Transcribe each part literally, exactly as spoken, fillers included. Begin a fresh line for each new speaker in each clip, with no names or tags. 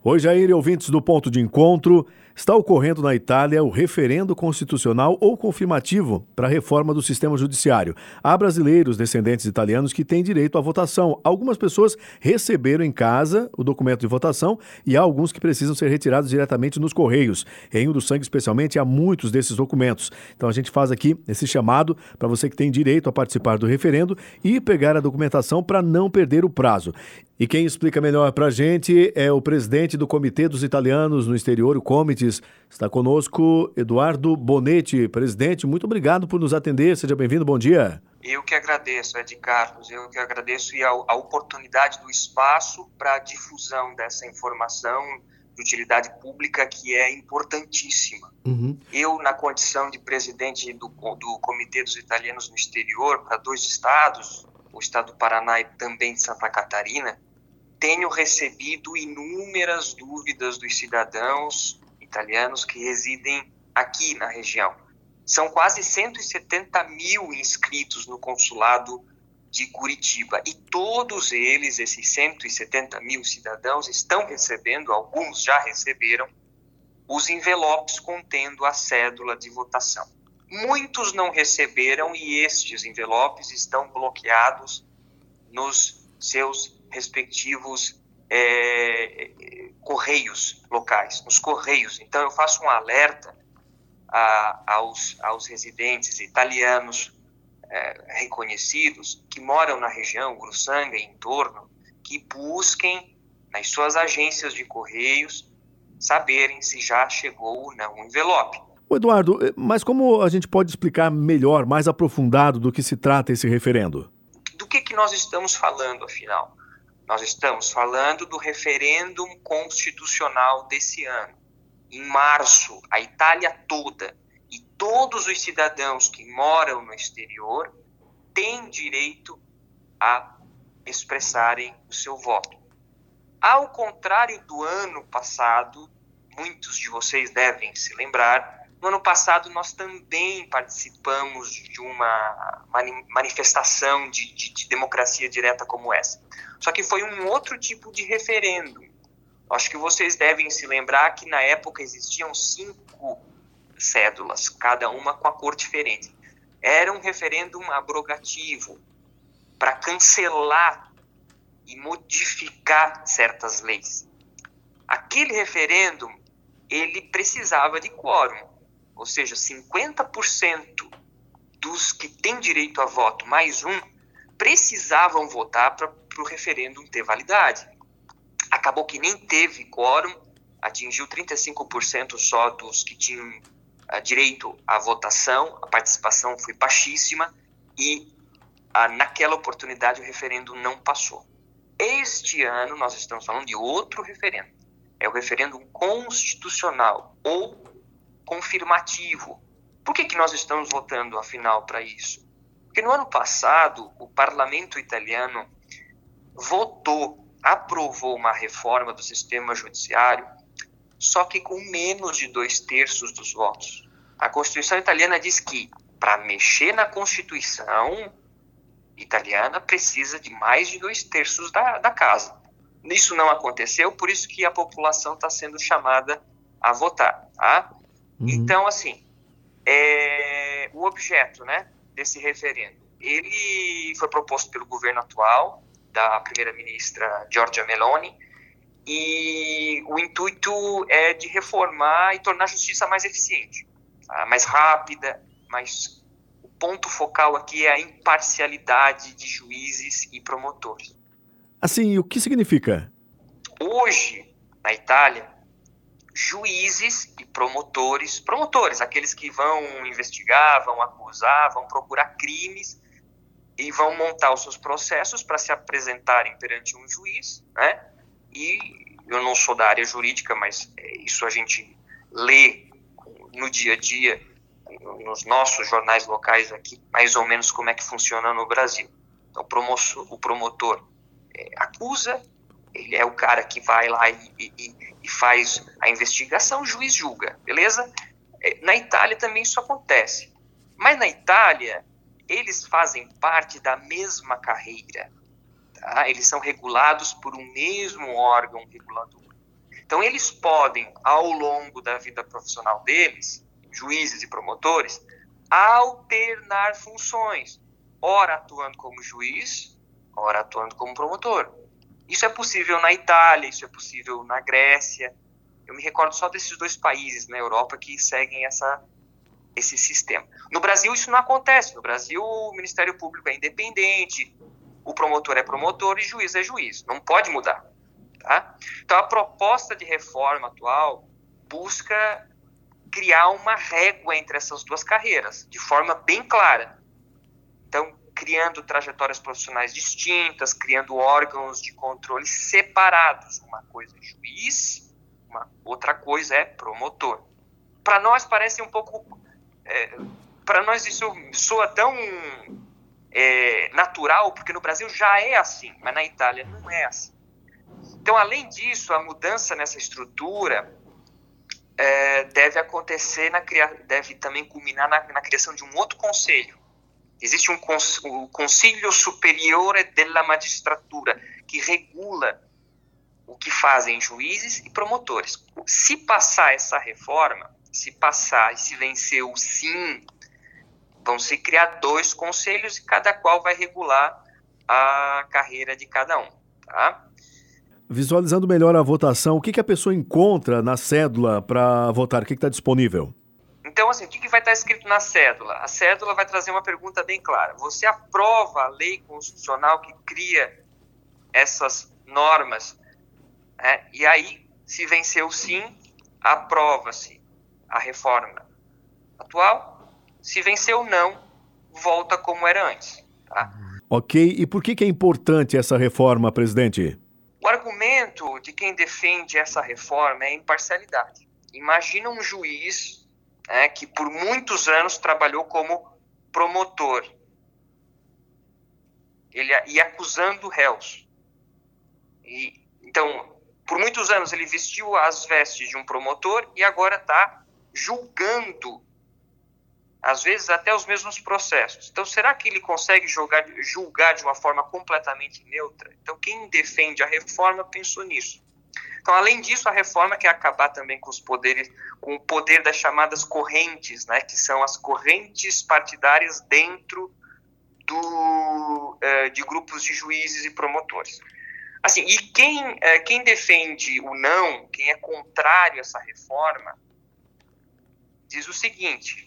Oi, Jair e ouvintes do Ponto de Encontro. Está ocorrendo na Itália o referendo constitucional ou confirmativo para a reforma do sistema judiciário. Há brasileiros descendentes italianos que têm direito à votação. Algumas pessoas receberam em casa o documento de votação e há alguns que precisam ser retirados diretamente nos correios. Em Rio do Sangue, especialmente, há muitos desses documentos. Então a gente faz aqui esse chamado para você que tem direito a participar do referendo e pegar a documentação para não perder o prazo. E quem explica melhor para a gente é o presidente do Comitê dos Italianos no Exterior, o Comites. Está conosco Eduardo Bonetti. Presidente, muito obrigado por nos atender. Seja bem-vindo, bom dia.
Eu que agradeço, Ed Carlos, eu que agradeço e a, a oportunidade do espaço para a difusão dessa informação de utilidade pública que é importantíssima. Uhum. Eu, na condição de presidente do, do Comitê dos Italianos no Exterior, para dois estados, o estado do Paraná e também de Santa Catarina, tenho recebido inúmeras dúvidas dos cidadãos italianos que residem aqui na região. São quase cento e setenta mil inscritos no consulado de Curitiba e todos eles, esses cento e setenta mil cidadãos, estão recebendo, alguns já receberam, os envelopes contendo a cédula de votação. Muitos não receberam e estes envelopes estão bloqueados nos seus respectivos é, correios locais, nos correios. Então eu faço um alerta a, aos, aos residentes italianos é, reconhecidos que moram na região, Gruçanga e em torno, que busquem nas suas agências de correios saberem se já chegou ou não o envelope.
Ô Eduardo, mas como a gente pode explicar melhor, mais aprofundado do que se trata esse referendo?
Do que, que nós estamos falando, afinal? Nós estamos falando do referêndum constitucional desse ano. Em março, a Itália toda e todos os cidadãos que moram no exterior têm direito a expressarem o seu voto. Ao contrário do ano passado, muitos de vocês devem se lembrar, no ano passado nós também participamos de uma manifestação de, de, de democracia direta como essa. Só que foi um outro tipo de referendo. Acho que vocês devem se lembrar que na época existiam cinco cédulas, cada uma com a cor diferente. Era um referendo abrogativo para cancelar e modificar certas leis. Aquele referendo, ele precisava de quórum. Ou seja, cinquenta por cento dos que têm direito a voto mais um precisavam votar para o referêndum ter validade. Acabou que nem teve quórum, atingiu trinta e cinco por cento só dos que tinham uh, direito à votação, a participação foi baixíssima e uh, naquela oportunidade o referendo não passou. Este ano nós estamos falando de outro referendo, é o referendo constitucional ou confirmativo. Por que que nós estamos votando, afinal, para isso? Porque no ano passado, o parlamento italiano votou, aprovou uma reforma do sistema judiciário, só que com menos de dois terços dos votos. A Constituição italiana diz que, para mexer na Constituição italiana, precisa de mais de dois terços da, da casa. Isso não aconteceu, por isso que a população está sendo chamada a votar, tá? Uhum. Então, assim, é, o objeto, né, desse referendo, ele foi proposto pelo governo atual, da primeira-ministra Giorgia Meloni, e o intuito é de reformar e tornar a justiça mais eficiente, tá? Mais rápida, mas o ponto focal aqui é a imparcialidade de juízes e promotores.
Assim, o que significa?
Hoje, na Itália, juízes e promotores, promotores, aqueles que vão investigar, vão acusar, vão procurar crimes e vão montar os seus processos para se apresentarem perante um juiz, né? E eu não sou da área jurídica, mas isso a gente lê no dia a dia, nos nossos jornais locais aqui, mais ou menos como é que funciona no Brasil. Então, o promotor é, acusa, ele é o cara que vai lá e, e, e faz a investigação, o juiz julga, beleza? Na Itália também isso acontece. Mas na Itália, eles fazem parte da mesma carreira, tá? Eles são regulados por um mesmo órgão regulador. Então, eles podem, ao longo da vida profissional deles, juízes e promotores, alternar funções, ora atuando como juiz, ora atuando como promotor. Isso é possível na Itália, isso é possível na Grécia. Eu me recordo só desses dois países na Europa que seguem essa, esse sistema. No Brasil, isso não acontece. No Brasil, o Ministério Público é independente, o promotor é promotor e juiz é juiz. Não pode mudar. Tá? Então, a proposta de reforma atual busca criar uma régua entre essas duas carreiras, de forma bem clara. Então, criando trajetórias profissionais distintas, criando órgãos de controle separados. Uma coisa é juiz, uma outra coisa é promotor. Para nós parece um pouco... É, para nós isso soa tão é, natural, porque no Brasil já é assim, mas na Itália não é assim. Então, além disso, a mudança nessa estrutura é, deve acontecer, na, deve também culminar na, na criação de um outro conselho. Existe um cons, o Consiglio Superiore della Magistratura, que regula o que fazem juízes e promotores. Se passar essa reforma, se passar e se vencer o sim, vão se criar dois conselhos e cada qual vai regular a carreira de cada um, tá?
Visualizando melhor a votação, o que, que a pessoa encontra na cédula para votar? O que está disponível?
Então, assim, o que, que vai estar escrito na cédula? A cédula vai trazer uma pergunta bem clara. Você aprova a lei constitucional que cria essas normas? Né? E aí, se vencer o sim, aprova-se a reforma atual. Se vencer o não, volta como era antes. Tá?
Ok, e por que, que é importante essa reforma, presidente?
O argumento de quem defende essa reforma é a imparcialidade. Imagina um juiz, né, que por muitos anos trabalhou como promotor, ele e acusando réus. E, então, por muitos anos ele vestiu as vestes de um promotor e agora está julgando, às vezes até os mesmos processos. Então, será que ele consegue julgar, julgar de uma forma completamente neutra? Então, quem defende a reforma pensou nisso. Então, além disso, a reforma quer acabar também com os poderes, com o poder das chamadas correntes, né, que são as correntes partidárias dentro do, uh, de grupos de juízes e promotores. Assim, e quem, uh, quem defende o não, quem é contrário a essa reforma, diz o seguinte: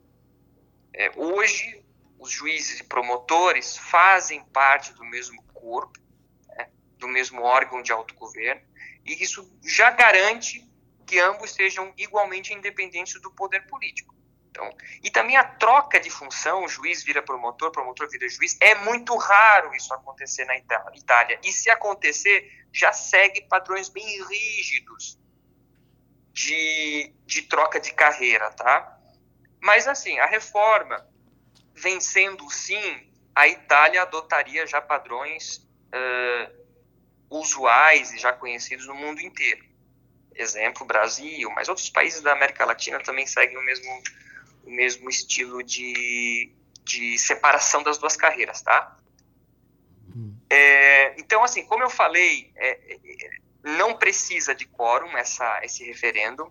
É, hoje, os juízes e promotores fazem parte do mesmo corpo, né, do mesmo órgão de autogoverno, e isso já garante que ambos sejam igualmente independentes do poder político. Então, e também a troca de função, juiz vira promotor, promotor vira juiz, é muito raro isso acontecer na Itália. E se acontecer, já segue padrões bem rígidos de, de troca de carreira, tá? Mas, assim, a reforma, vencendo sim, a Itália adotaria já padrões uh, usuais e já conhecidos no mundo inteiro. Exemplo, Brasil, mas outros países da América Latina também seguem o mesmo, o mesmo estilo de, de separação das duas carreiras, tá? Uhum. É, então, assim, como eu falei, é, não precisa de quórum essa, esse referendo.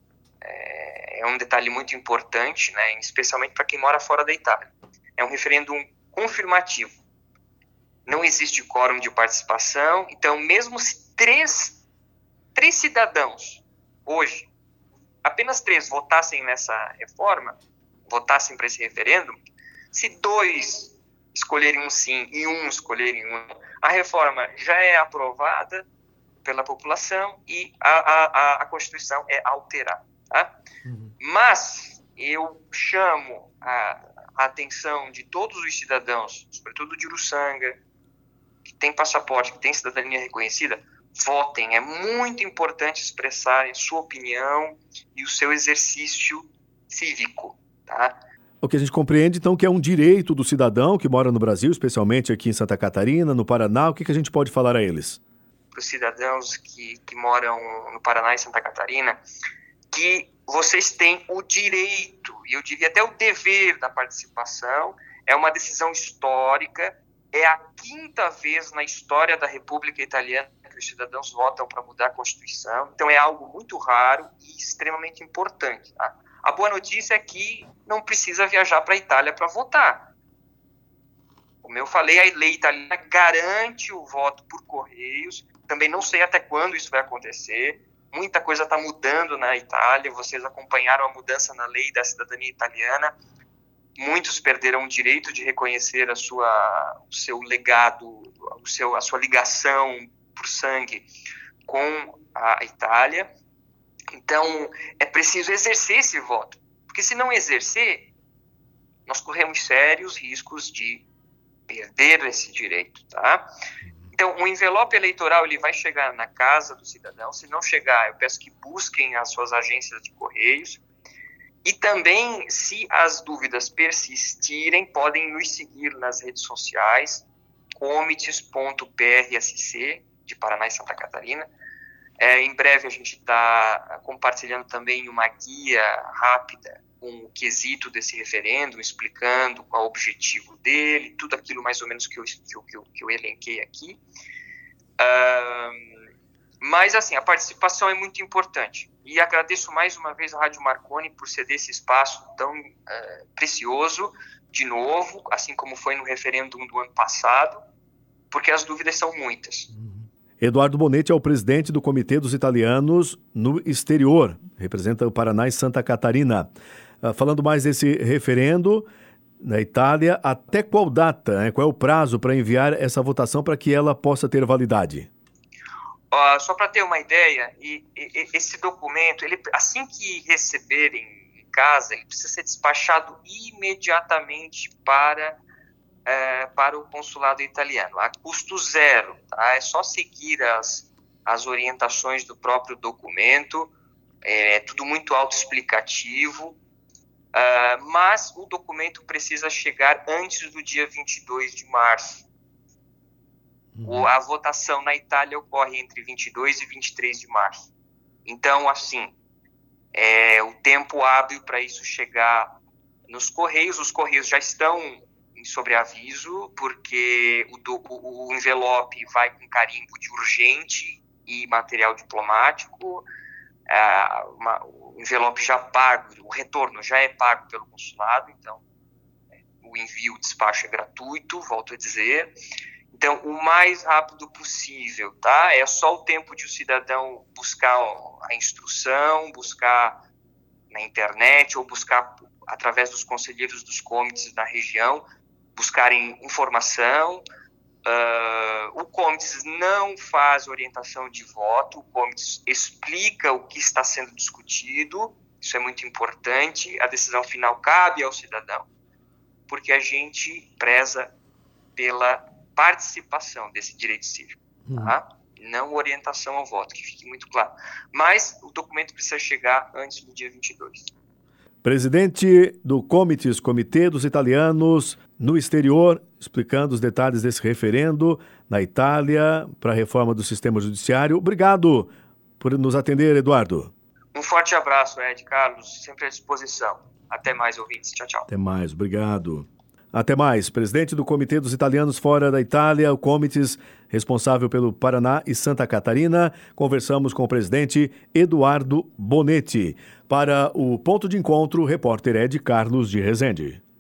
É um detalhe muito importante, né, especialmente para quem mora fora da Itália. É um referendo confirmativo. Não existe quórum de participação, então mesmo se três, três cidadãos, hoje, apenas três votassem nessa reforma, votassem para esse referendo, se dois escolherem um sim e um escolherem um, a reforma já é aprovada pela população e a, a, a Constituição é alterada. Tá? Uhum. Mas eu chamo a, a atenção de todos os cidadãos, sobretudo de Uruçanga, que tem passaporte, que tem cidadania reconhecida, votem. É muito importante expressarem sua opinião e o seu exercício cívico. Tá?
O que a gente compreende, então, que é um direito do cidadão que mora no Brasil, especialmente aqui em Santa Catarina, no Paraná. O que, que a gente pode falar a eles?
Para os cidadãos que, que moram no Paraná e Santa Catarina, que vocês têm o direito, e eu diria até o dever da participação. É uma decisão histórica, é a quinta vez na história da República Italiana que que os cidadãos votam para mudar a Constituição. Então é algo muito raro e extremamente importante. Tá? A boa notícia é que não precisa viajar para a Itália para votar. Como eu falei, a lei italiana garante o voto por correios. Também não sei até quando isso vai acontecer. Muita coisa está mudando na Itália. Vocês acompanharam a mudança na lei da cidadania italiana. Muitos perderam o direito de reconhecer a sua, o seu legado, o seu, a sua ligação por sangue com a Itália. Então, é preciso exercer esse voto. Porque se não exercer, nós corremos sérios riscos de perder esse direito, tá? Então, o envelope eleitoral ele vai chegar na casa do cidadão. Se não chegar, eu peço que busquem as suas agências de correios. E também, se as dúvidas persistirem, podem nos seguir nas redes sociais, comites ponto p r s c, de Paraná e Santa Catarina. É, em breve a gente está compartilhando também uma guia rápida com o quesito desse referendo, explicando qual é o objetivo dele, tudo aquilo mais ou menos que eu, que eu, que eu elenquei aqui. Uh, mas, assim, a participação é muito importante. E agradeço mais uma vez a Rádio Marconi por ceder esse espaço tão uh, precioso, de novo, assim como foi no referendo do ano passado, porque as dúvidas são muitas.
Eduardo Bonetti é o presidente do Comitê dos Italianos no Exterior, representa o Paraná e Santa Catarina. Uh, falando mais desse referendo na Itália, até qual data, né? Qual é o prazo para enviar essa votação para que ela possa ter validade?
Uh, só para ter uma ideia, e, e, esse documento, ele, assim que receberem em casa, ele precisa ser despachado imediatamente para, uh, para o consulado italiano, a custo zero. Tá? É só seguir as, as orientações do próprio documento, é, é tudo muito autoexplicativo, uh, mas o documento precisa chegar antes do dia vinte e dois de março. O, a votação na Itália ocorre entre vinte e dois e vinte e três de março. Então, assim, é, o tempo hábil para isso chegar nos Correios, os Correios já estão em sobreaviso, porque o, do, o, o envelope vai com carimbo de urgente e material diplomático, é, uma, o envelope já pago, o retorno já é pago pelo consulado, então é, o envio, o despacho é gratuito, volto a dizer. Então, o mais rápido possível, tá? É só o tempo de o cidadão buscar a instrução, buscar na internet ou buscar através dos conselheiros dos comites na região, buscarem informação. Uh, o comites não faz orientação de voto, o comites explica o que está sendo discutido, isso é muito importante. A decisão final cabe ao cidadão, porque a gente preza pela participação desse direito cívico, tá? Hum. Não orientação ao voto, que fique muito claro. Mas o documento precisa chegar antes do dia vinte e dois.
Presidente do Comites, Comitê dos Italianos no Exterior, explicando os detalhes desse referendo na Itália para a reforma do sistema judiciário. Obrigado por nos atender, Eduardo.
Um forte abraço, Ed, Carlos, sempre à disposição. Até mais, ouvintes. Tchau, tchau.
Até mais, obrigado. Até mais. Presidente do Comitê dos Italianos fora da Itália, o Comites, responsável pelo Paraná e Santa Catarina. Conversamos com o presidente Eduardo Bonetti. Para o Ponto de Encontro, o repórter Ed Carlos de Rezende.